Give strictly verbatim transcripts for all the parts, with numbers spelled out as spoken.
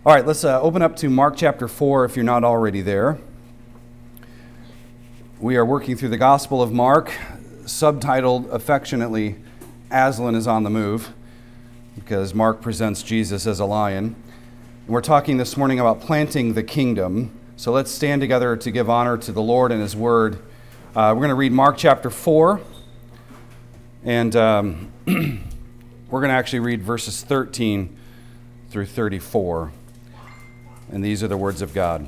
All right, let's uh, open up to Mark chapter four if you're not already there. We are working through the Gospel of Mark, subtitled affectionately, Aslan is on the move, because Mark presents Jesus as a lion. And we're talking this morning about planting the kingdom. So let's stand together to give honor to the Lord and His Word. Uh, we're going to read Mark chapter four, and um, we're going to actually read verses thirteen through thirty-four. And these are the words of God.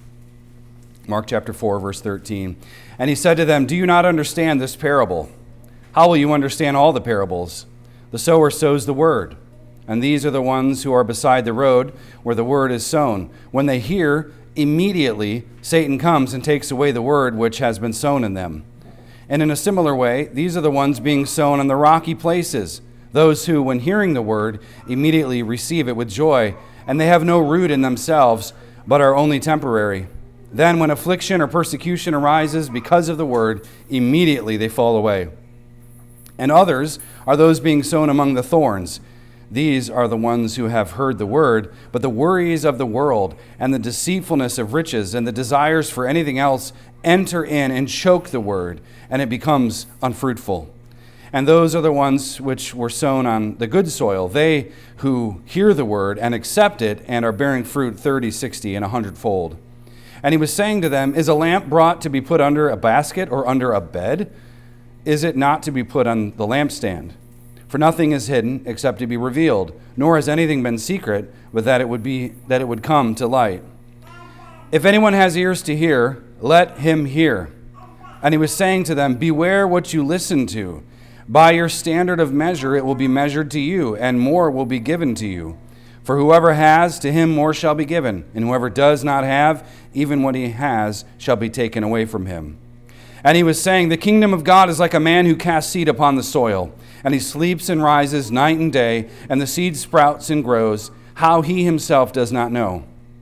Mark chapter four, verse thirteen. And he said to them, "Do you not understand this parable? How will you understand all the parables? The sower sows the word. And these are the ones who are beside the road where the word is sown. When they hear, immediately Satan comes and takes away the word which has been sown in them. And in a similar way, these are the ones being sown on the rocky places, those who, when hearing the word, immediately receive it with joy, and they have no root in themselves, but are only temporary. Then when affliction or persecution arises because of the word, immediately they fall away. And others are those being sown among the thorns. These are the ones who have heard the word, but the worries of the world and the deceitfulness of riches and the desires for anything else enter in and choke the word, and it becomes unfruitful. And those are the ones which were sown on the good soil, they who hear the word and accept it and are bearing fruit thirty, sixty, and a hundredfold. And he was saying to them, Is a lamp brought to be put under a basket or under a bed? Is it not to be put on the lampstand? For nothing is hidden except to be revealed, nor has anything been secret, but that it would be that it would come to light. If anyone has ears to hear, let him hear. And he was saying to them, Beware what you listen to. By your standard of measure it will be measured to you, and more will be given to you. For whoever has, to him more shall be given, and whoever does not have, even what he has shall be taken away from him. And he was saying, The kingdom of God is like a man who casts seed upon the soil, and he sleeps and rises night and day, and the seed sprouts and grows, how he himself does not know.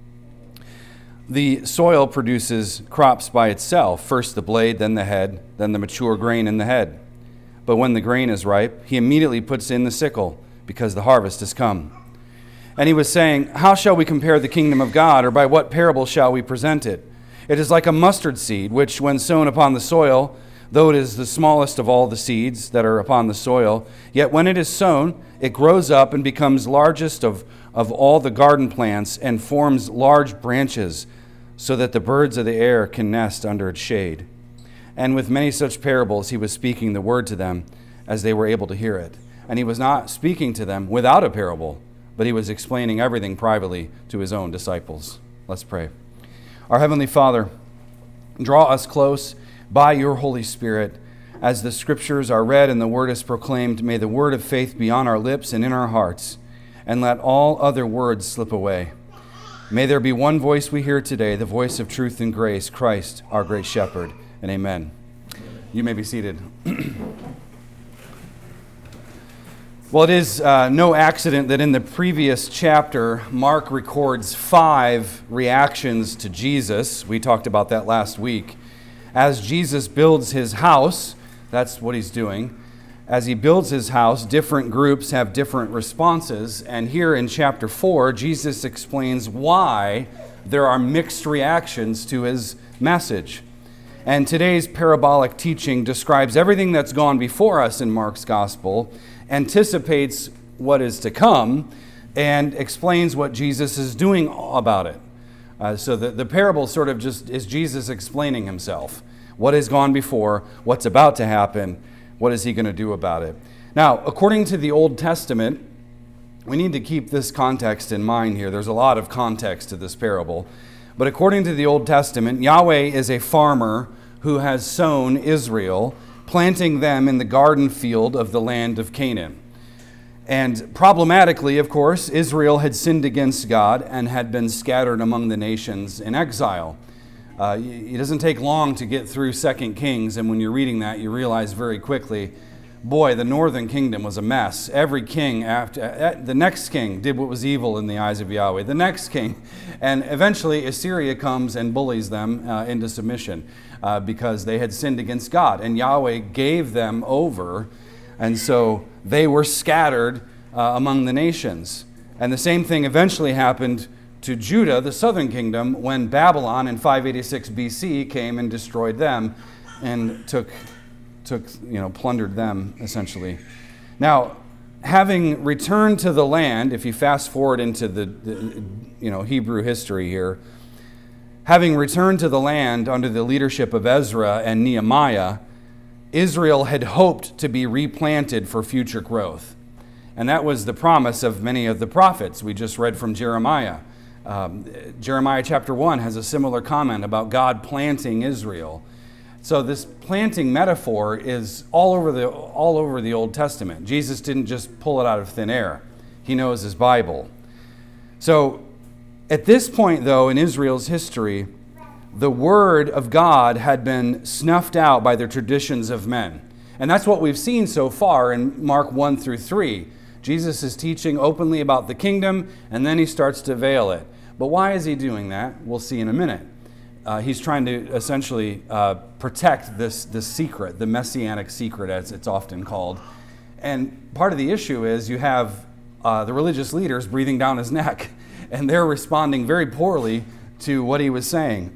The soil produces crops by itself, first the blade, then the head, then the mature grain in the head. But when the grain is ripe, he immediately puts in the sickle, because the harvest has come. And he was saying, How shall we compare the kingdom of God, or by what parable shall we present it? It is like a mustard seed, which when sown upon the soil, though it is the smallest of all the seeds that are upon the soil, yet when it is sown, it grows up and becomes largest of, of all the garden plants, and forms large branches, so that the birds of the air can nest under its shade. And with many such parables he was speaking the word to them as they were able to hear it. And he was not speaking to them without a parable, but he was explaining everything privately to his own disciples. Let's pray. Our Heavenly Father, draw us close by your Holy Spirit. As the Scriptures are read and the word is proclaimed, may the word of faith be on our lips and in our hearts, and let all other words slip away. May there be one voice we hear today, the voice of truth and grace, Christ, our great shepherd. And amen. You may be seated. Well, it is uh, no accident that in the previous chapter, Mark records five reactions to Jesus. We talked about that last week. As Jesus builds his house, that's what he's doing. As he builds his house, different groups have different responses. And here in chapter four, Jesus explains why there are mixed reactions to his message. And today's parabolic teaching describes everything that's gone before us in Mark's gospel, anticipates what is to come, and explains what Jesus is doing about it. Uh, so the, the parable sort of just is Jesus explaining himself. What has gone before, what's about to happen, what is he going to do about it? Now, according to the Old Testament, we need to keep this context in mind here. There's a lot of context to this parable. But according to the Old Testament, Yahweh is a farmer who has sown Israel, planting them in the garden field of the land of Canaan. And problematically, of course, Israel had sinned against God and had been scattered among the nations in exile. Uh, it doesn't take long to get through Second Kings, and when you're reading that, you realize very quickly, boy, the northern kingdom was a mess. Every king after uh, the next king did what was evil in the eyes of Yahweh. The next king, and eventually Assyria comes and bullies them uh, into submission uh, because they had sinned against God, and Yahweh gave them over, and so they were scattered uh, among the nations. And the same thing eventually happened to Judah, the southern kingdom, when Babylon in five eighty-six B C came and destroyed them and took, took you know, plundered them, essentially. Now, having returned to the land, if you fast forward into the, the you know, Hebrew history here, having returned to the land under the leadership of Ezra and Nehemiah, Israel had hoped to be replanted for future growth. And that was the promise of many of the prophets. We just read from Jeremiah. Um, Jeremiah chapter one has a similar comment about God planting Israel. So this planting metaphor is all over the all over the Old Testament. Jesus didn't just pull it out of thin air. He knows his Bible. So at this point, though, in Israel's history, the word of God had been snuffed out by the traditions of men. And that's what we've seen so far in Mark one through three. Jesus is teaching openly about the kingdom, and then he starts to veil it. But why is he doing that? We'll see in a minute. Uh, he's trying to essentially uh, protect this, this secret, the messianic secret, as it's often called. And part of the issue is you have uh, the religious leaders breathing down his neck, and they're responding very poorly to what he was saying.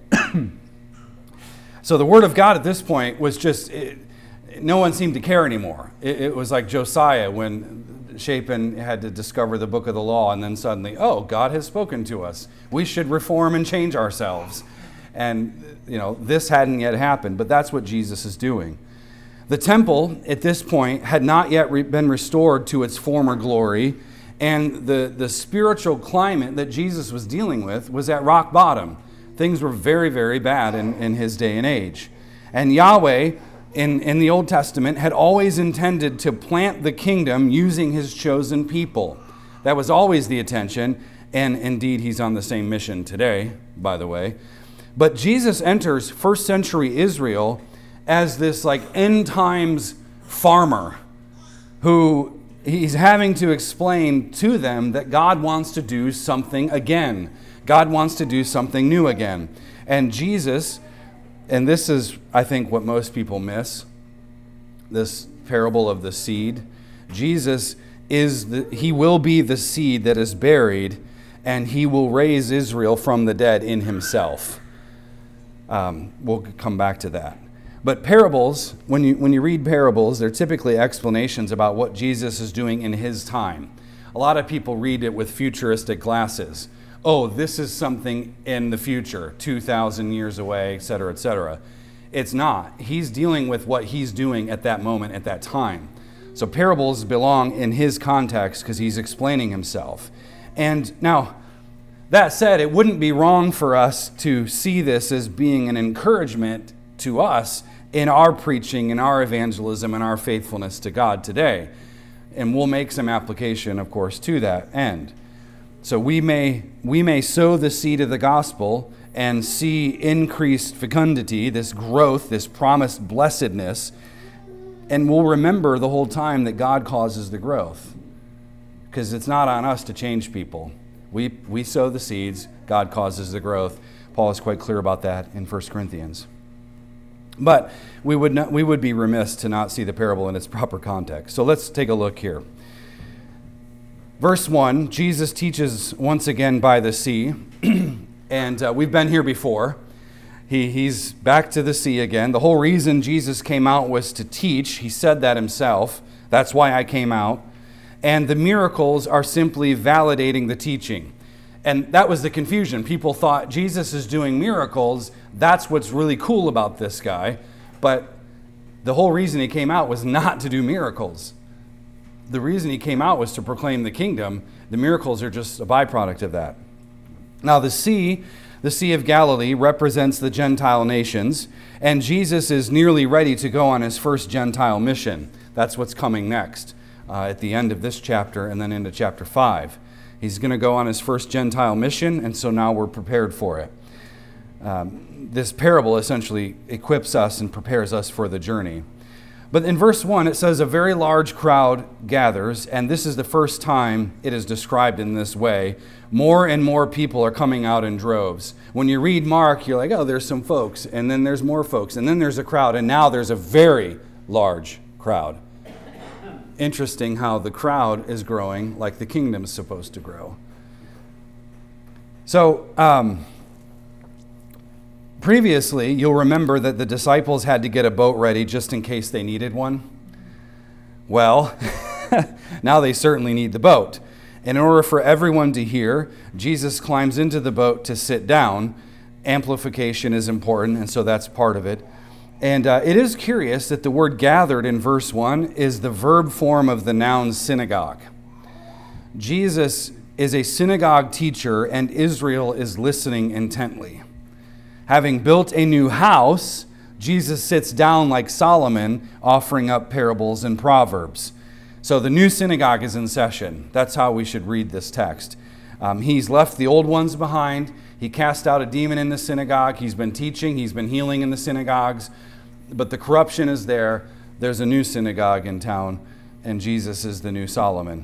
So the word of God at this point was just, it, no one seemed to care anymore. It, it was like Josiah when Shaphan had to discover the book of the law, and then suddenly, oh, God has spoken to us. We should reform and change ourselves. And, you know, this hadn't yet happened, but that's what Jesus is doing. The temple, at this point, had not yet re- been restored to its former glory, and the, the spiritual climate that Jesus was dealing with was at rock bottom. Things were very, very bad in, in his day and age. And Yahweh, in, in the Old Testament, had always intended to plant the kingdom using his chosen people. That was always the intention, and indeed he's on the same mission today, by the way. But Jesus enters first century Israel as this like end times farmer who he's having to explain to them that God wants to do something again. God wants to do something new again. And Jesus, and this is, I think, what most people miss, this parable of the seed. Jesus is the, he will be the seed that is buried, and he will raise Israel from the dead in himself. Um, we'll come back to that. But parables, when you when you read parables, they're typically explanations about what Jesus is doing in his time. A lot of people read it with futuristic glasses. Oh, this is something in the future, two thousand years away, et cetera, et cetera. It's not. He's dealing with what he's doing at that moment, at that time. So parables belong in his context because he's explaining himself. And now, that said, it wouldn't be wrong for us to see this as being an encouragement to us in our preaching, in our evangelism, and our faithfulness to God today. And we'll make some application, of course, to that end. So we may we may sow the seed of the gospel and see increased fecundity, this growth, this promised blessedness, and we'll remember the whole time that God causes the growth, because it's not on us to change people. We we sow the seeds, God causes the growth. Paul is quite clear about that in First Corinthians. But we would not, we would be remiss to not see the parable in its proper context. So let's take a look here. Verse one, Jesus teaches once again by the sea, and uh, we've been here before. He, he's back to the sea again. The whole reason Jesus came out was to teach. He said that himself. That's why I came out. And the miracles are simply validating the teaching. And that was the confusion. People thought Jesus is doing miracles. That's what's really cool about this guy. But the whole reason he came out was not to do miracles. The reason he came out was to proclaim the kingdom. The miracles are just a byproduct of that. Now the sea, the Sea of Galilee, represents the Gentile nations, and Jesus is nearly ready to go on his first Gentile mission. That's what's coming next uh, at the end of this chapter and then into chapter five. He's going to go on his first Gentile mission, and so now we're prepared for it. Um, this parable essentially equips us and prepares us for the journey. But in verse one, it says, a very large crowd gathers, and this is the first time it is described in this way. More and more people are coming out in droves. When you read Mark, you're like, oh, there's some folks, and then there's more folks, and then there's a crowd, and now there's a very large crowd. Interesting how the crowd is growing like the kingdom is supposed to grow. So, um, previously, you'll remember that the disciples had to get a boat ready just in case they needed one. Well, now they certainly need the boat. In order for everyone to hear, Jesus climbs into the boat to sit down. Amplification is important, and so that's part of it. And uh, it is curious that the word gathered in verse one is the verb form of the noun synagogue. Jesus is a synagogue teacher, and Israel is listening intently. Having built a new house, Jesus sits down like Solomon, offering up parables and proverbs. So the new synagogue is in session. That's how we should read this text. Um, he's left the old ones behind. He cast out a demon in the synagogue. He's been teaching. He's been healing in the synagogues. But the corruption is there. There's a new synagogue in town, and Jesus is the new Solomon.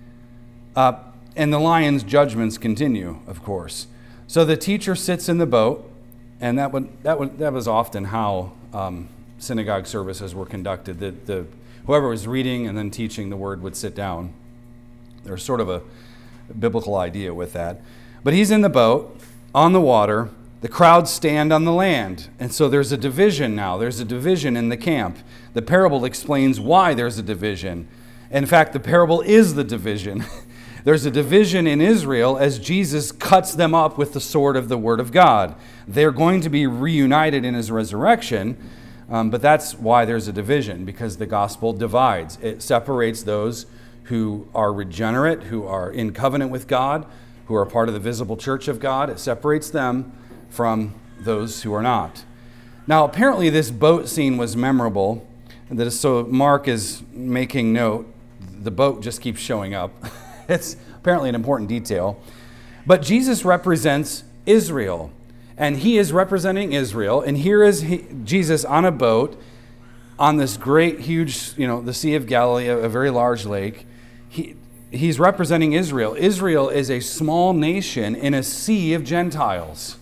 Uh, and the lion's judgments continue, of course. So the teacher sits in the boat, and that would that would that was often how um, synagogue services were conducted. The, the whoever was reading and then teaching the word would sit down. There's sort of a biblical idea with that. But he's in the boat, on the water. The crowds stand on the land. And so there's a division now. There's a division in the camp. The parable explains why there's a division. In fact, the parable is the division. There's a division in Israel as Jesus cuts them up with the sword of the Word of God. They're going to be reunited in his resurrection, um, but that's why there's a division, because the gospel divides. It separates those who are regenerate, who are in covenant with God, who are part of the visible church of God. It separates them from those who are not. Now, apparently this boat scene was memorable, and so Mark is making note. The boat just keeps showing up. It's apparently an important detail. But Jesus represents Israel, and he is representing Israel, and here is he, Jesus on a boat on this great, huge, you know, the Sea of Galilee, a, a very large lake. He, he's representing Israel. Israel is a small nation in a sea of Gentiles.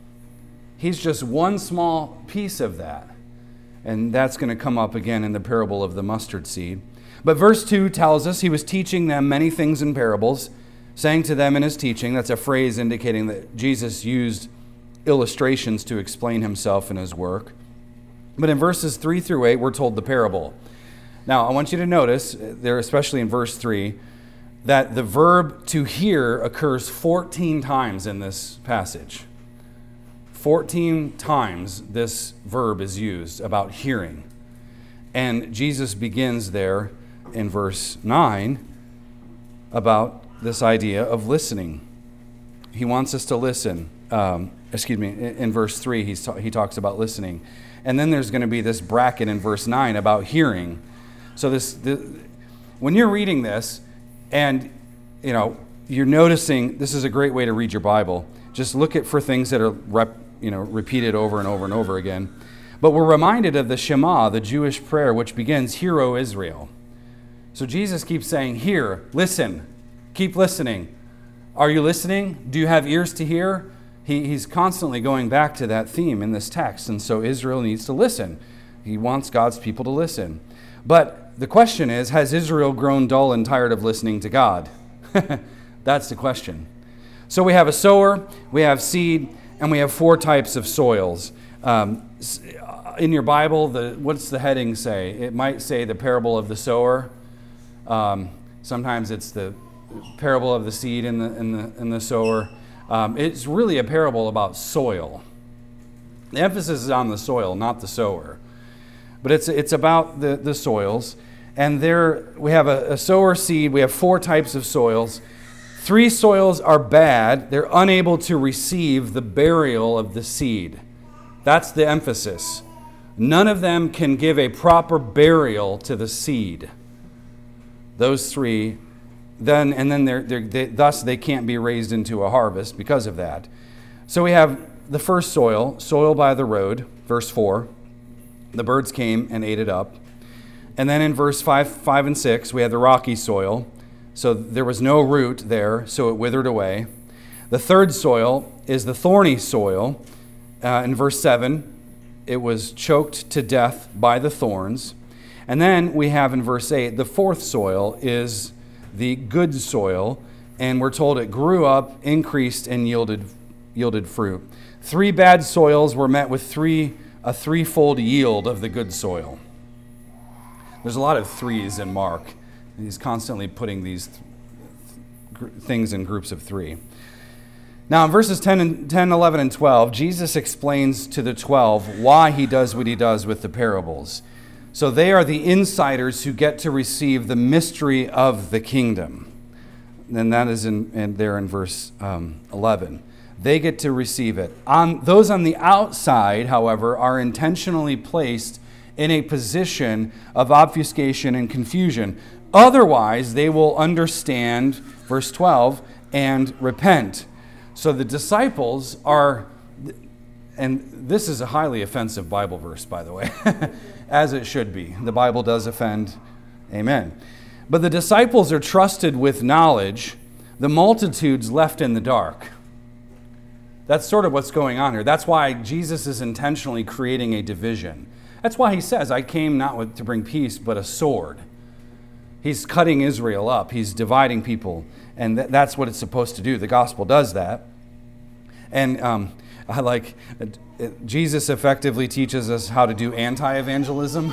He's just one small piece of that. And that's going to come up again in the parable of the mustard seed. But verse two tells us he was teaching them many things in parables, saying to them in his teaching. That's a phrase indicating that Jesus used illustrations to explain himself and his work. But in verses three through eight, we're told the parable. Now, I want you to notice, there, especially in verse three, that the verb to hear occurs fourteen times in this passage. fourteen times this verb is used about hearing. And Jesus begins there in verse nine about this idea of listening. He wants us to listen. Um, excuse me, in, in verse three, he's ta- he talks about listening. And then there's going to be this bracket in verse nine about hearing. So this, the, when you're reading this and, you know, you're noticing, this is a great way to read your Bible. Just look at for things that are rep, you know, repeated over and over and over again. But we're reminded of the Shema, the Jewish prayer, which begins, "Hear, O Israel." So Jesus keeps saying, hear, listen, keep listening. Are you listening? Do you have ears to hear? He, he's constantly going back to that theme in this text. And so Israel needs to listen. He wants God's people to listen. But the question is, has Israel grown dull and tired of listening to God? That's the question. So we have a sower, we have seed, and we have four types of soils. Um, in your Bible, the what's the heading say? It might say the parable of the sower. Um, sometimes it's the parable of the seed and the, and the, and the sower. Um, it's really a parable about soil. The emphasis is on the soil, not the sower. But it's it's about the, the soils. And there we have a, a sower seed. We have four types of soils. Three soils are bad. They're unable to receive the burial of the seed. That's the emphasis. None of them can give a proper burial to the seed. Those three, then and then they're, they're, they, thus they can't be raised into a harvest because of that. So we have the first soil, soil by the road, verse four. The birds came and ate it up. And then in verse five, five and six, we have the rocky soil. So there was no root there, so it withered away. The third soil is the thorny soil. Uh, in verse seven, it was choked to death by the thorns. And then we have in verse eight, the fourth soil is the good soil. and we're told it grew up, increased, and yielded yielded fruit. Three bad soils were met with three a threefold yield of the good soil. There's a lot of threes in Mark. He's constantly putting these th- things in groups of three. Now, in verses ten, and ten, eleven, and twelve, Jesus explains to the twelve why he does what he does with the parables. So they are the insiders who get to receive the mystery of the kingdom. And that is in, in there in verse um, eleven. They get to receive it. On, those on the outside, however, are intentionally placed in a position of obfuscation and confusion. Otherwise, they will understand, verse twelve, and repent. So the disciples are, and this is a highly offensive Bible verse, by the way, as it should be. The Bible does offend, amen. But the disciples are trusted with knowledge, the multitudes left in the dark. That's sort of what's going on here. That's why Jesus is intentionally creating a division. That's why he says, I came not with, to bring peace, but a sword. He's cutting Israel up. He's dividing people. And th- that's what it's supposed to do. The gospel does that. And um, I like, uh, Jesus effectively teaches us how to do anti-evangelism.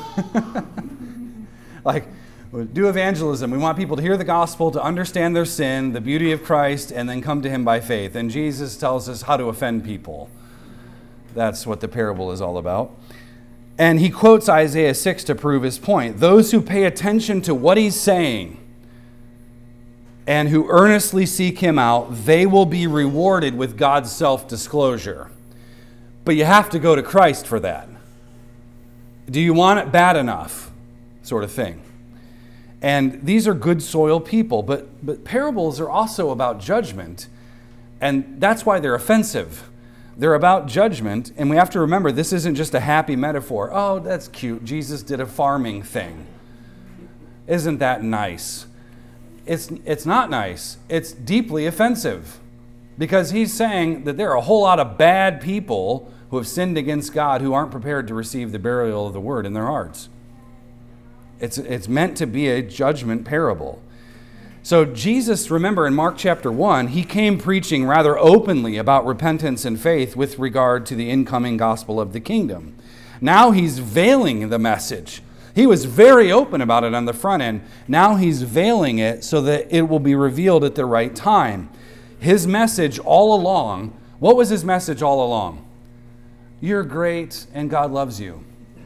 Like, do evangelism. We want people to hear the gospel, to understand their sin, the beauty of Christ, and then come to him by faith. And Jesus tells us how to offend people. That's what the parable is all about. And he quotes Isaiah six to prove his point. Those who pay attention to what he's saying and who earnestly seek him out, they will be rewarded with God's self-disclosure. But you have to go to Christ for that. Do you want it bad enough? Sort of thing. And these are good soil people, but, but parables are also about judgment, and that's why they're offensive. They're about judgment, and we have to remember this isn't just a happy metaphor. Oh, that's cute. Jesus did a farming thing. Isn't that nice? It's, it's not nice. It's deeply offensive, because he's saying that there are a whole lot of bad people who have sinned against God who aren't prepared to receive the burial of the word in their hearts. It's, it's meant to be a judgment parable. So Jesus, remember in Mark chapter one, he came preaching rather openly about repentance and faith with regard to the incoming gospel of the kingdom. Now he's veiling the message. He was very open about it on the front end. Now he's veiling it so that it will be revealed at the right time. His message all along, what was his message all along? You're great and God loves you.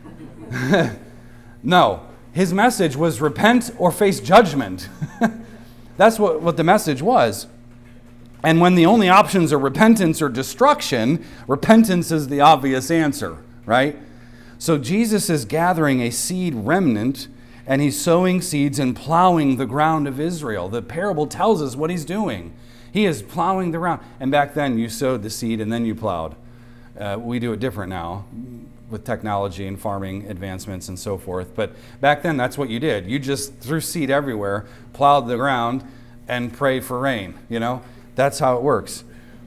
No. His message was repent or face judgment. That's what, what the message was. And when the only options are repentance or destruction, repentance is the obvious answer, right? So Jesus is gathering a seed remnant, and he's sowing seeds and plowing the ground of Israel. The parable tells us what he's doing. He is plowing the ground. And back then, you sowed the seed and then you plowed. Uh, we do it different now, with technology and farming advancements and so forth. But back then, that's what you did. You just threw seed everywhere, plowed the ground, and prayed for rain. You know, that's how it works.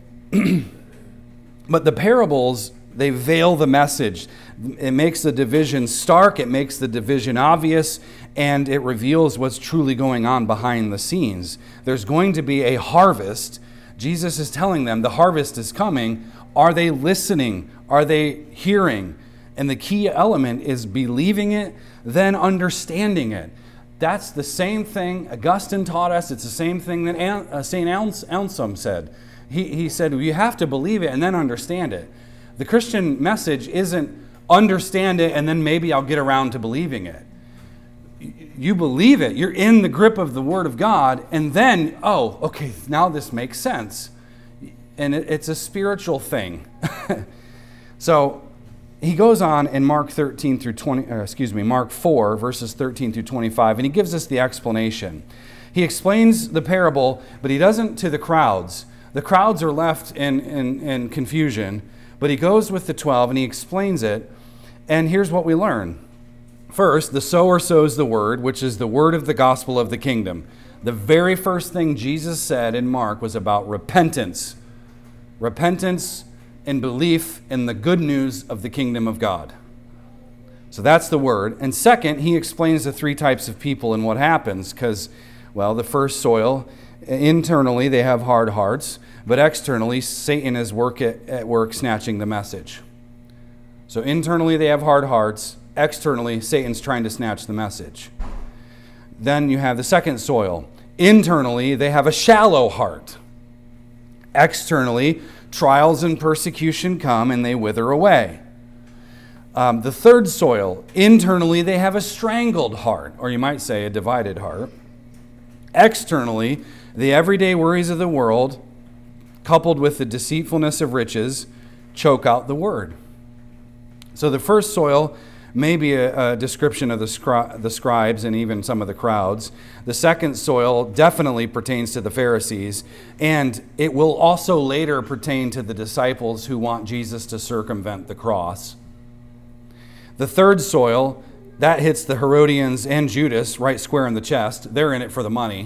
But the parables, they veil the message. It makes the division stark, it makes the division obvious, and it reveals what's truly going on behind the scenes. There's going to be a harvest. Jesus is telling them the harvest is coming. Are they listening? Are they hearing? And the key element is believing it, then understanding it. That's the same thing Augustine taught us. It's the same thing that uh, Saint Anselm said. He, he said, you have to believe it and then understand it. The Christian message isn't understand it and then maybe I'll get around to believing it. You believe it. You're in the grip of the Word of God, and then, oh, okay, now this makes sense. And it, it's a spiritual thing. So, he goes on in Mark thirteen through twenty, uh, excuse me, Mark four, verses thirteen through twenty-five, and he gives us the explanation. He explains the parable, but he doesn't to the crowds. The crowds are left in, in, in confusion, but he goes with the twelve and he explains it. And here's what we learn. First, the sower sows the word, which is the word of the gospel of the kingdom. The very first thing Jesus said in Mark was about repentance. Repentance and belief in the good news of the kingdom of God. So that's the word. And second, he explains the three types of people and what happens, because, well, the first soil Internally, they have hard hearts, but externally, Satan is work at, at work snatching the message. So internally, they have hard hearts. Externally, Satan's trying to snatch the message. Then you have the second soil. Internally, they have a shallow heart. Externally, trials and persecution come and they wither away. Um, the third soil, internally they have a strangled heart, or you might say a divided heart. Externally, the everyday worries of the world, coupled with the deceitfulness of riches, choke out the word. So the first soil may be a, a description of the, scri- the scribes and even some of the crowds. The second soil definitely pertains to the Pharisees, and it will also later pertain to the disciples who want Jesus to circumvent the cross. The third soil, that hits the Herodians and Judas right square in the chest. They're in it for the money.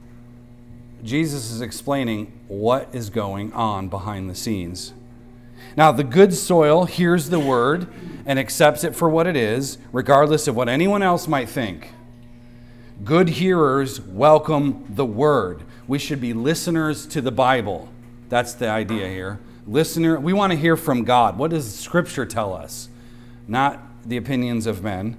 Jesus is explaining what is going on behind the scenes. Now, the good soil hears the word and accepts it for what it is, regardless of what anyone else might think. Good hearers welcome the word. We should be listeners to the Bible. That's the idea here. Listener, we want to hear from God. What does Scripture tell us? Not the opinions of men.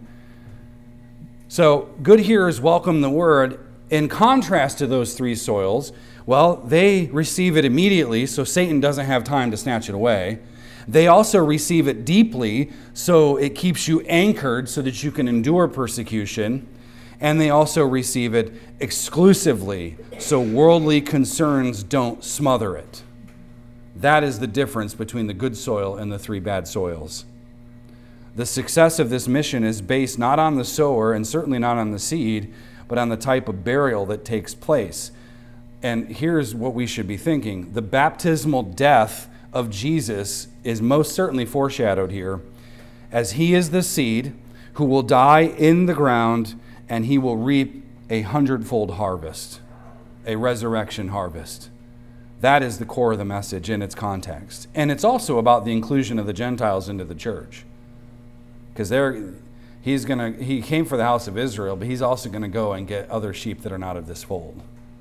So, good hearers welcome the word. In contrast to those three soils, well, they receive it immediately, so Satan doesn't have time to snatch it away. They also receive it deeply, so it keeps you anchored so that you can endure persecution. And they also receive it exclusively, so worldly concerns don't smother it. That is the difference between the good soil and the three bad soils. The success of this mission is based not on the sower and certainly not on the seed, but on the type of burial that takes place. And here's what we should be thinking. The baptismal death of Jesus is most certainly foreshadowed here, as he is the seed who will die in the ground and he will reap a hundredfold harvest, a resurrection harvest. That is the core of the message in its context. And it's also about the inclusion of the Gentiles into the church. Because they're, he's gonna, he came for the house of Israel, but he's also going to go and get other sheep that are not of this fold.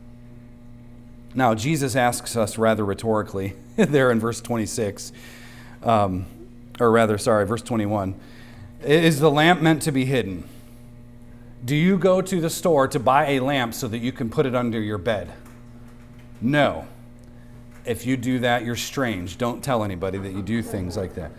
Now, Jesus asks us rather rhetorically there in verse twenty-six, um, or rather, sorry, verse twenty-one. Is the lamp meant to be hidden? Do you go to the store to buy a lamp so that you can put it under your bed? No. If you do that, you're strange. Don't tell anybody that you do things like that.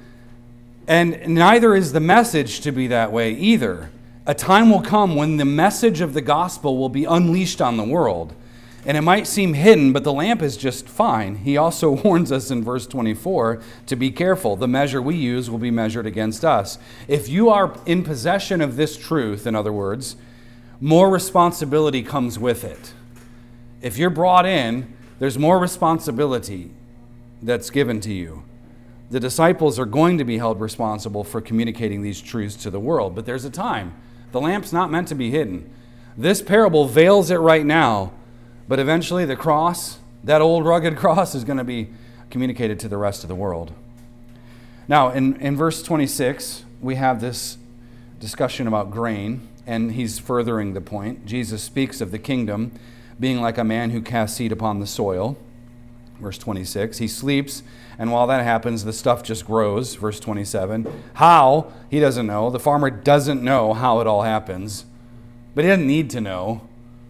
And neither is the message to be that way either. A time will come when the message of the gospel will be unleashed on the world. And it might seem hidden, but the lamp is just fine. He also warns us in verse twenty-four to be careful. The measure we use will be measured against us. If you are in possession of this truth, in other words, more responsibility comes with it. If you're brought in, there's more responsibility that's given to you. The disciples are going to be held responsible for communicating these truths to the world, but there's a time. The lamp's not meant to be hidden. This parable veils it right now, but eventually the cross, that old rugged cross, is going to be communicated to the rest of the world. Now, in, in verse twenty-six, we have this discussion about grain, and he's furthering the point. Jesus speaks of the kingdom being like a man who casts seed upon the soil. Verse twenty-six, he sleeps, and while that happens, the stuff just grows. Verse twenty-seven, how? He doesn't know. The farmer doesn't know how it all happens, but he doesn't need to know,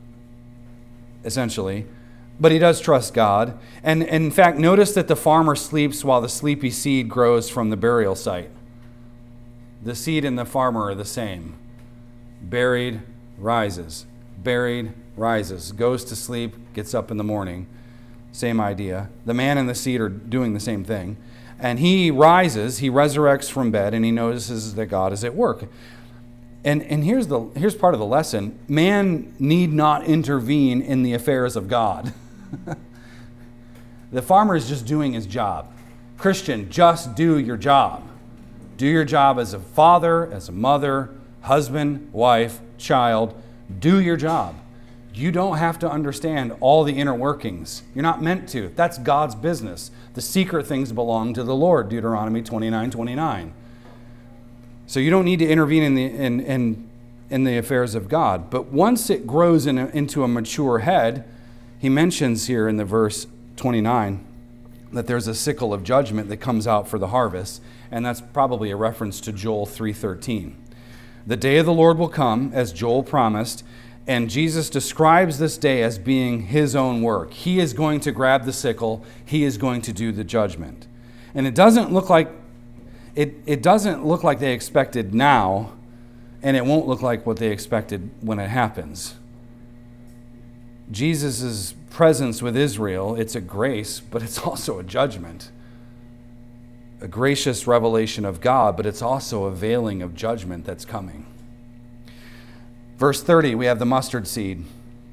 essentially. But he does trust God. And, and in fact, notice that the farmer sleeps while the sleepy seed grows from the burial site. The seed and the farmer are the same. Buried, rises. Buried, rises. Goes to sleep, gets up in the morning. Same idea. The man and the seed are doing the same thing. And he rises, he resurrects from bed, and he notices that God is at work. And, and here's, the, here's part of the lesson. Man need not intervene in the affairs of God. The farmer is just doing his job. Christian, just do your job. Do your job as a father, as a mother, husband, wife, child. Do your job. You don't have to understand all the inner workings. You're not meant to. That's God's business. The secret things belong to the Lord, Deuteronomy twenty-nine twenty-nine. So you don't need to intervene in the in in, in the affairs of God. But once it grows in a, into a mature head, he mentions here in the verse twenty-nine that there's a sickle of judgment that comes out for the harvest, and that's probably a reference to Joel three thirteen. The day of the Lord will come, as Joel promised, and Jesus describes this day as being his own work. He is going to grab the sickle. He is going to do the judgment. And it doesn't look like it, it doesn't look like they expected now, and it won't look like what they expected when it happens. Jesus' presence with Israel, it's a grace, but it's also a judgment. A gracious revelation of God, but it's also a veiling of judgment that's coming. Verse thirty, we have the mustard seed.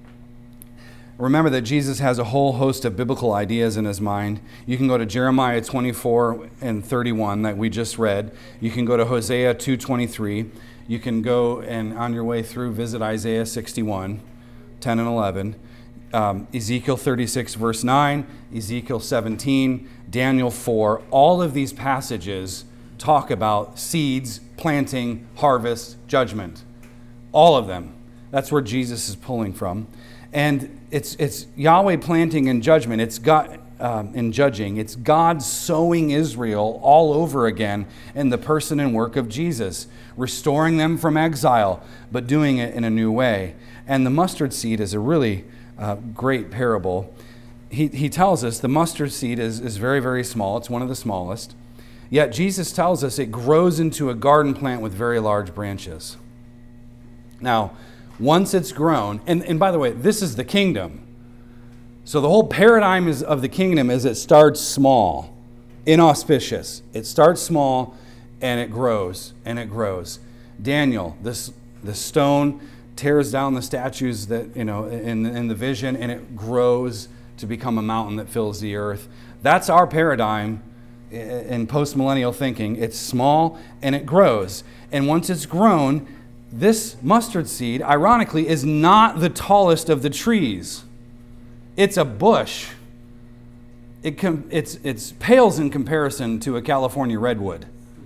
Remember that Jesus has a whole host of biblical ideas in his mind. You can go to Jeremiah twenty-four and thirty-one that we just read. You can go to Hosea two twenty-three. You can go and on your way through visit Isaiah sixty-one, ten and eleven. Um, Ezekiel thirty-six verse nine, Ezekiel seventeen, Daniel four. All of these passages talk about seeds, planting, harvest, judgment. All of them. That's where Jesus is pulling from. And it's it's Yahweh planting and judgment. It's God um, in judging. It's God sowing Israel all over again in the person and work of Jesus, restoring them from exile, but doing it in a new way. And the mustard seed is a really uh, great parable. He he tells us the mustard seed is, is very, very small. It's one of the smallest. Yet Jesus tells us it grows into a garden plant with very large branches. Now, once it's grown, and, and by the way, this is the kingdom. So the whole paradigm is, of the kingdom is it starts small, inauspicious. It starts small and it grows and it grows. Daniel, this the stone tears down the statues that, you know, in, in the vision, and it grows to become a mountain that fills the earth. That's our paradigm in postmillennial thinking. It's small and it grows. And once it's grown, this mustard seed, ironically, is not the tallest of the trees. It's a bush. It com- it's it's pales in comparison to a California redwood,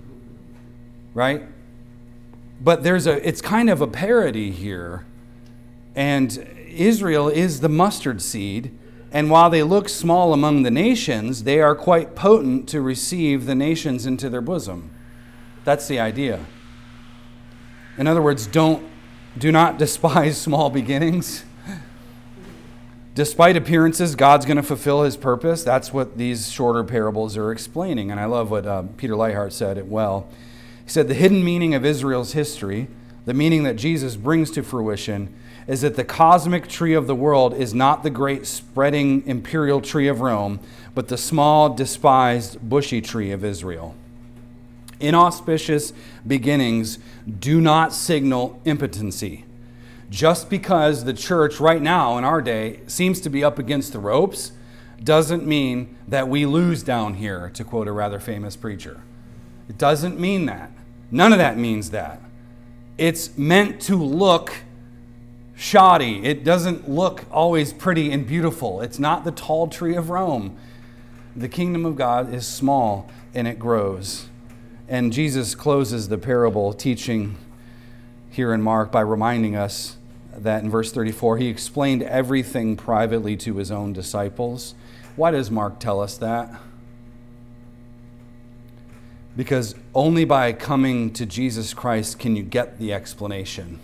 right? But there's a it's kind of a parody here, and Israel is the mustard seed. And while they look small among the nations, they are quite potent to receive the nations into their bosom. That's the idea. In other words, don't, do not despise small beginnings. Despite appearances, God's going to fulfill his purpose. That's what these shorter parables are explaining. And I love what uh, Peter Leithart said it well. He said, the hidden meaning of Israel's history, the meaning that Jesus brings to fruition, is that the cosmic tree of the world is not the great spreading imperial tree of Rome, but the small, despised, bushy tree of Israel. Inauspicious beginnings do not signal impotency. Just because the church right now in our day seems to be up against the ropes doesn't mean that we lose down here, to quote a rather famous preacher. It doesn't mean that. None of that means that. It's meant to look shoddy. It doesn't look always pretty and beautiful. It's not the tall tree of Rome. The kingdom of God is small and it grows. And Jesus closes the parable teaching here in Mark by reminding us that in verse thirty-four, he explained everything privately to his own disciples. Why does Mark tell us that? Because only by coming to Jesus Christ can you get the explanation.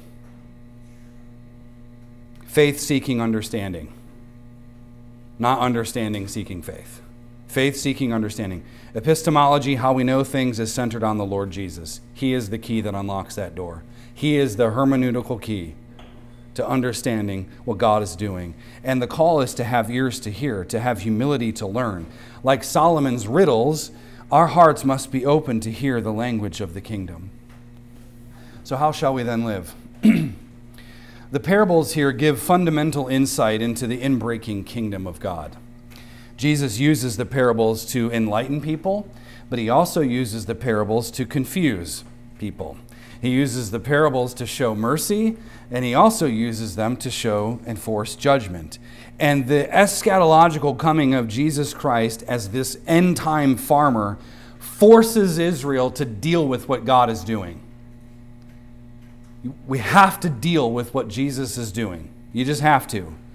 Faith seeking understanding, not understanding seeking faith. Faith seeking understanding. Epistemology, how we know things, is centered on the Lord Jesus. He is the key that unlocks that door. He is the hermeneutical key to understanding what God is doing. And the call is to have ears to hear, to have humility to learn. Like Solomon's riddles, our hearts must be open to hear the language of the kingdom. So how shall we then live? The parables here give fundamental insight into the inbreaking kingdom of God. Jesus uses the parables to enlighten people, but he also uses the parables to confuse people. He uses the parables to show mercy, and he also uses them to show and force judgment. And the eschatological coming of Jesus Christ as this end-time farmer forces Israel to deal with what God is doing. We have to deal with what Jesus is doing. You just have to.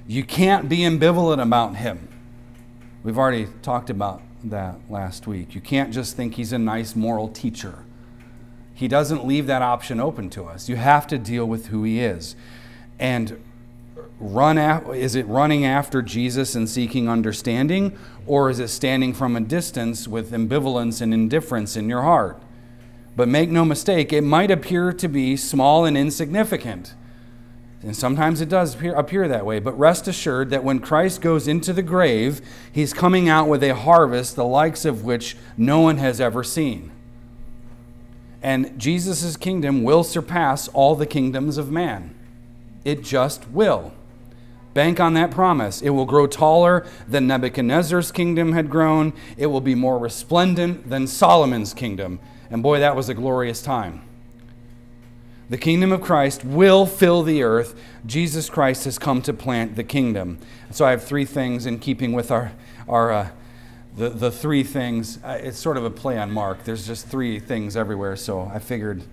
You can't be ambivalent about him. We've already talked about that last week. You can't just think he's a nice moral teacher. He doesn't leave that option open to us. You have to deal with who he is. And run af- is it running after Jesus and seeking understanding, or is it standing from a distance with ambivalence and indifference in your heart? But make no mistake, it might appear to be small and insignificant. And sometimes it does appear, appear that way. But rest assured that when Christ goes into the grave, he's coming out with a harvest the likes of which no one has ever seen. And Jesus' kingdom will surpass all the kingdoms of man. It just will. Bank on that promise. It will grow taller than Nebuchadnezzar's kingdom had grown. It will be more resplendent than Solomon's kingdom. And boy, that was a glorious time. The kingdom of Christ will fill the earth. Jesus Christ has come to plant the kingdom. So I have three things in keeping with our, our uh, the, the three things. Uh, it's sort of a play on Mark. There's just three things everywhere, so I figured,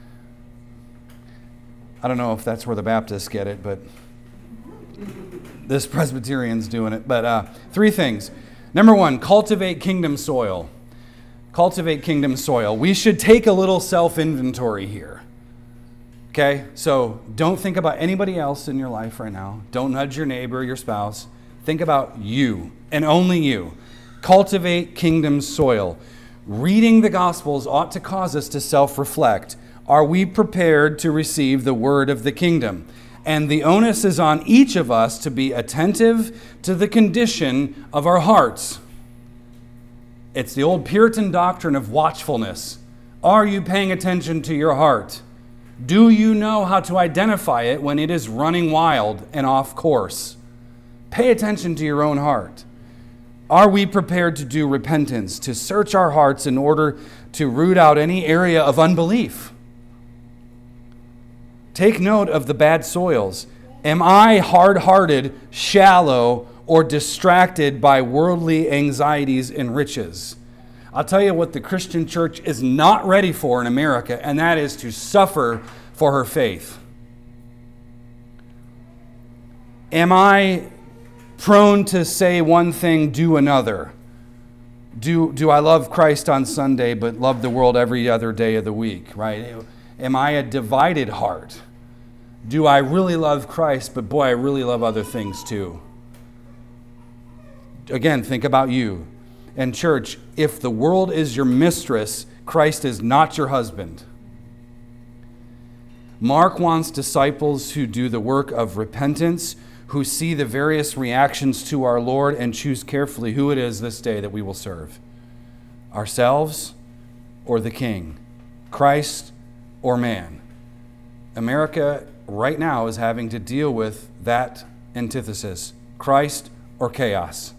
I don't know if that's where the Baptists get it, but this Presbyterian's doing it. But uh, three things. Number one, cultivate kingdom soil. Cultivate kingdom soil. We should take a little self-inventory here. Okay? So don't think about anybody else in your life right now. Don't nudge your neighbor, your spouse. Think about you and only you. Cultivate kingdom soil. Reading the Gospels ought to cause us to self-reflect. Are we prepared to receive the word of the kingdom? And the onus is on each of us to be attentive to the condition of our hearts. It's the old Puritan doctrine of watchfulness. Are you paying attention to your heart? Do you know how to identify it when it is running wild and off course? Pay attention to your own heart. Are we prepared to do repentance, to search our hearts in order to root out any area of unbelief? Take note of the bad soils. Am I hard-hearted, shallow, or distracted by worldly anxieties and riches? I'll tell you what the Christian church is not ready for in America, and that is to suffer for her faith. Am I prone to say one thing, do another? Do, do I love Christ on Sunday but love the world every other day of the week, right? Am I a divided heart? Do I really love Christ, but boy, I really love other things too? Again, think about you. And church, if the world is your mistress, Christ is not your husband. Mark wants disciples who do the work of repentance, who see the various reactions to our Lord and choose carefully who it is this day that we will serve. Ourselves or the King, Christ or man. America right now is having to deal with that antithesis, Christ or chaos.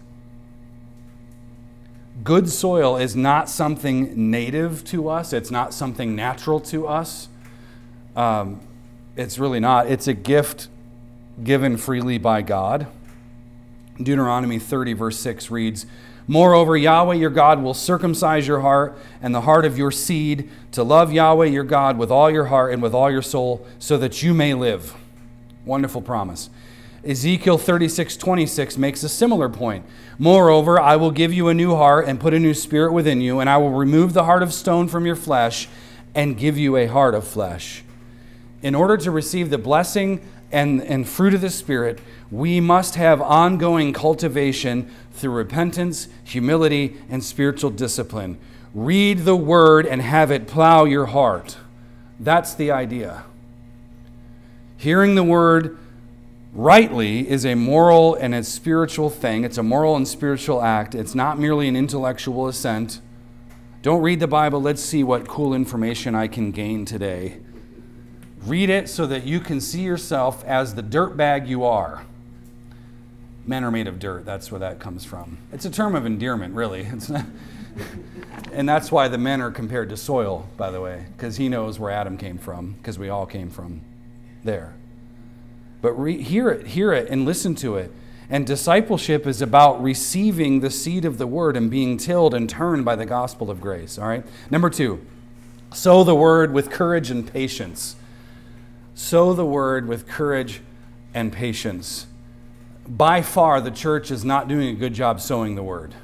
Good soil is not something native to us. It's not something natural to us. Um, it's really not. It's a gift given freely by God. Deuteronomy thirty, verse six reads, "Moreover, Yahweh your God will circumcise your heart and the heart of your seed to love Yahweh your God with all your heart and with all your soul, so that you may live." Wonderful promise. Ezekiel thirty-six, twenty-six makes a similar point. "Moreover, I will give you a new heart and put a new spirit within you, and I will remove the heart of stone from your flesh and give you a heart of flesh." In order to receive the blessing and, and fruit of the Spirit, we must have ongoing cultivation through repentance, humility, and spiritual discipline. Read the Word and have it plow your heart. That's the idea. Hearing the Word rightly is a moral and a spiritual thing. It's a moral and spiritual act. It's not merely an intellectual assent. Don't read the Bible, let's see what cool information I can gain today. Read it so that you can see yourself as the dirtbag you are. Men are made of dirt. That's where that comes from. It's a term of endearment, really. It's not, and that's why the men are compared to soil, by the way, because he knows where Adam came from, because we all came from there. But re- hear it, hear it, and listen to it. And discipleship is about receiving the seed of the word and being tilled and turned by the gospel of grace. All right. Number two, sow the word with courage and patience. Sow the word with courage and patience. by far the church is not doing a good job sowing the word.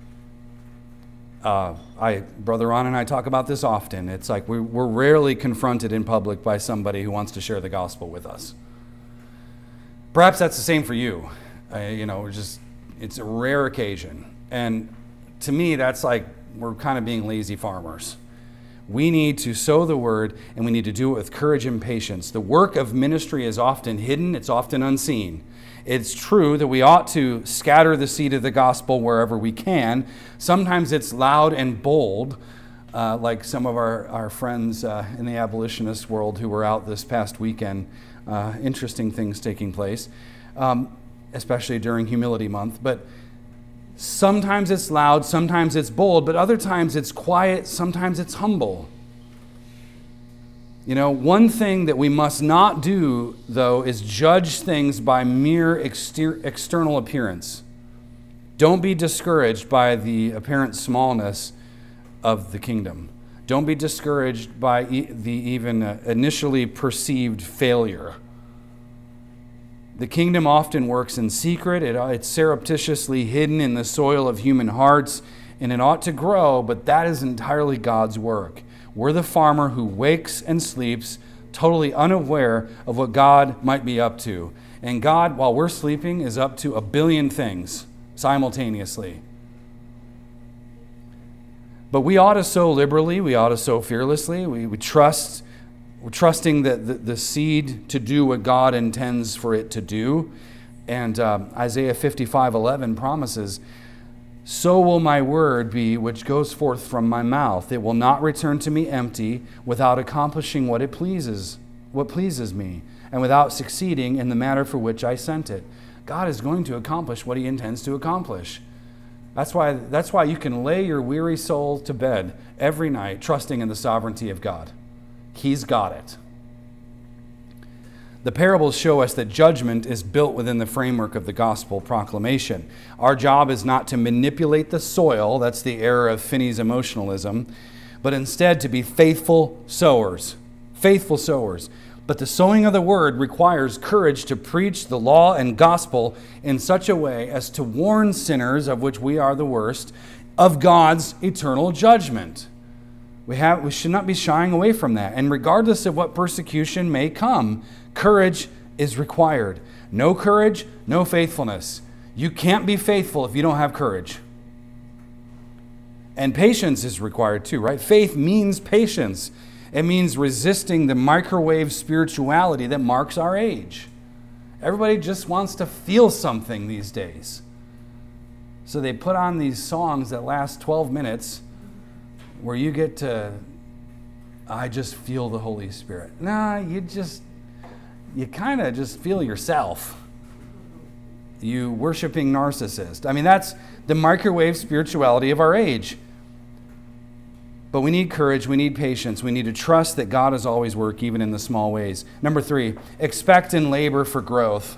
Uh, I, Brother Ron and I talk about this often. It's like we, we're rarely confronted in public by somebody who wants to share the gospel with us. Perhaps that's the same for you. Uh, you know, just it's a rare occasion. And to me, that's like we're kind of being lazy farmers. We need to sow the word, and we need to do it with courage and patience. The work of ministry is often hidden. It's often unseen. It's true that we ought to scatter the seed of the gospel wherever we can. Sometimes it's loud and bold, uh, like some of our, our friends uh, in the abolitionist world who were out this past weekend. Uh, interesting things taking place, um, especially during Humility Month. But sometimes it's loud, sometimes it's bold, but other times it's quiet, sometimes it's humble. You know, one thing that we must not do, though, is judge things by mere exter- external appearance. Don't be discouraged by the apparent smallness of the kingdom. Don't be discouraged by e- the even uh, initially perceived failure. The kingdom often works in secret. It, it's surreptitiously hidden in the soil of human hearts, and it ought to grow, but that is entirely God's work. We're the farmer who wakes and sleeps, totally unaware of what God might be up to. And God, while we're sleeping, is up to a billion things simultaneously. But we ought to sow liberally. We ought to sow fearlessly. We, we trust, we're trusting that the, the seed to do what God intends for it to do. And um, Isaiah fifty-five eleven promises, "So will my word be which goes forth from my mouth. It will not return to me empty, without accomplishing what it pleases, what pleases me, and without succeeding in the matter for which I sent it." God is going to accomplish what he intends to accomplish. That's why, that's why you can lay your weary soul to bed every night, trusting in the sovereignty of God. He's got it. The parables show us that judgment is built within the framework of the gospel proclamation. Our job is not to manipulate the soil, that's the error of Finney's emotionalism, but instead to be faithful sowers. Faithful sowers. But the sowing of the word requires courage to preach the law and gospel in such a way as to warn sinners, of which we are the worst, of God's eternal judgment. We have, we should not be shying away from that. And regardless of what persecution may come, courage is required. No courage, no faithfulness. You can't be faithful if you don't have courage. And patience is required too, right? Faith means patience. It means resisting the microwave spirituality that marks our age. Everybody just wants to feel something these days. So they put on these songs that last twelve minutes where you get to, I just feel the Holy Spirit. Nah, you just... You kind of just feel yourself. You worshiping narcissist. I mean, that's the microwave spirituality of our age. But we need courage, we need patience, we need to trust that God is always work, even in the small ways. Number three, expect and labor for growth.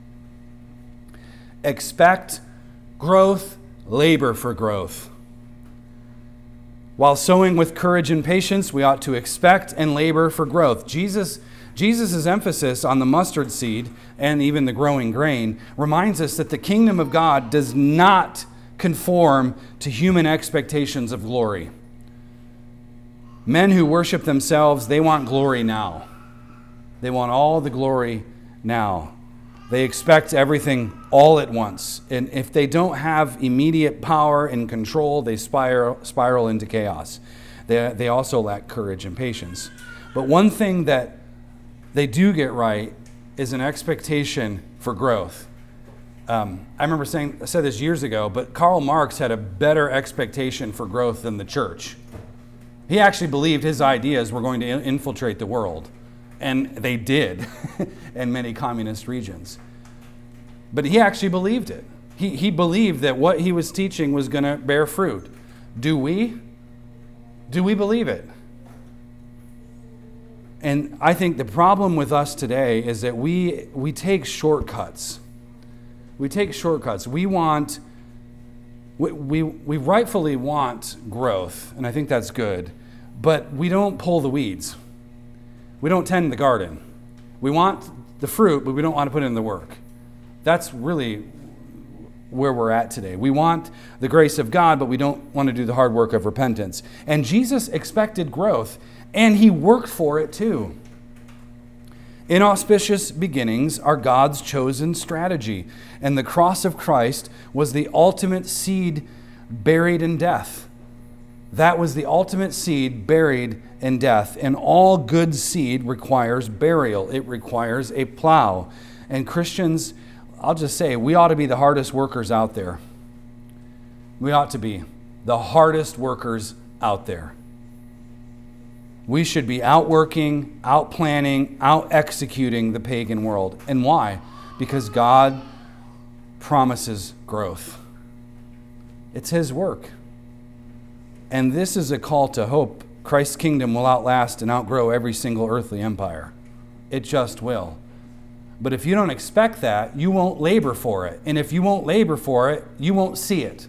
Expect growth, labor for growth. While sowing with courage and patience, we ought to expect and labor for growth. Jesus Jesus' emphasis on the mustard seed and even the growing grain reminds us that the kingdom of God does not conform to human expectations of glory. Men who worship themselves, they want glory now. They want all the glory now. They expect everything all at once. And if they don't have immediate power and control, they spiral, spiral into chaos. They, they also lack courage and patience. But one thing that they do get right is an expectation for growth. Um, I remember saying, I said this years ago, but Karl Marx had a better expectation for growth than the church. He actually believed his ideas were going to infiltrate the world, and they did in many communist regions. But he actually believed it. He, he believed that what he was teaching was going to bear fruit. Do we? Do we believe it? And I think the problem with us today is that we we take shortcuts. We take shortcuts. We want, we, we, we rightfully want growth, and I think that's good, but we don't pull the weeds. We don't tend the garden. We want the fruit, but we don't want to put in the work. That's really where we're at today. We want the grace of God, but we don't want to do the hard work of repentance. And Jesus expected growth, and he worked for it too. Inauspicious beginnings are God's chosen strategy, and the cross of Christ was the ultimate seed buried in death. That was the ultimate seed buried in death, and all good seed requires burial. It requires a plow. And Christians, I'll just say, we ought to be the hardest workers out there. We ought to be the hardest workers out there. We should be outworking, outplanning, out-executing the pagan world. And why? Because God promises growth. It's his work. And this is a call to hope. Christ's kingdom will outlast and outgrow every single earthly empire. It just will. But if you don't expect that, you won't labor for it. And if you won't labor for it, you won't see it.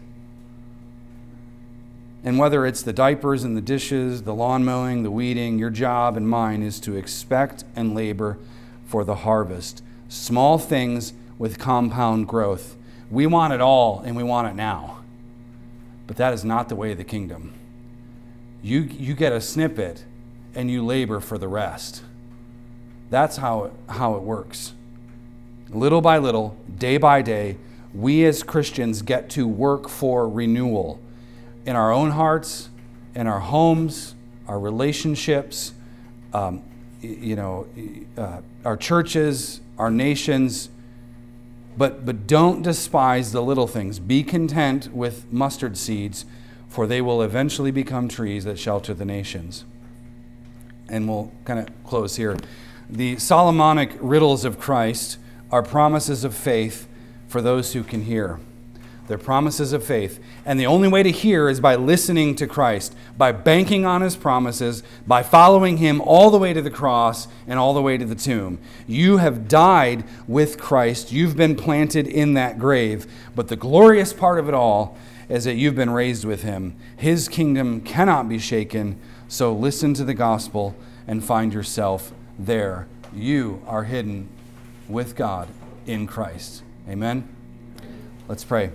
And whether it's the diapers and the dishes, the lawn mowing, the weeding, your job and mine is to expect and labor for the harvest. Small things with compound growth. We want it all and we want it now. But that is not the way of the kingdom. You, you get a snippet and you labor for the rest. That's how it, how it works. Little by little, day by day, we as Christians get to work for renewal in our own hearts, in our homes, our relationships, um, you know, uh, our churches, our nations. But, but don't despise the little things. Be content with mustard seeds, for they will eventually become trees that shelter the nations. And we'll kind of close here. The Solomonic riddles of Christ are promises of faith for those who can hear. They're promises of faith. And the only way to hear is by listening to Christ, by banking on his promises, by following him all the way to the cross and all the way to the tomb. You have died with Christ. You've been planted in that grave. But the glorious part of it all is that you've been raised with him. His kingdom cannot be shaken. So listen to the gospel and find yourself there. You are hidden with God in Christ. Amen? Let's pray.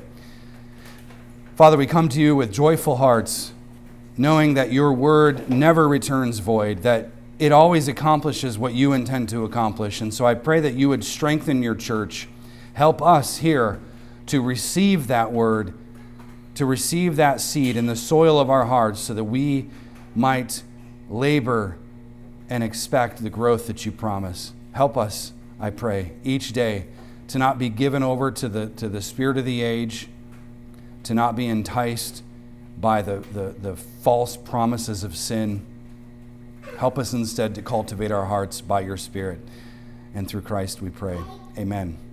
Father, we come to you with joyful hearts, knowing that your word never returns void, that it always accomplishes what you intend to accomplish. And so I pray that you would strengthen your church. Help us here to receive that word, to receive that seed in the soil of our hearts so that we might labor and expect the growth that you promise. Help us, I pray, each day to not be given over to the, to the spirit of the age, to not be enticed by the, the, the false promises of sin. Help us instead to cultivate our hearts by your Spirit. And through Christ we pray. Amen.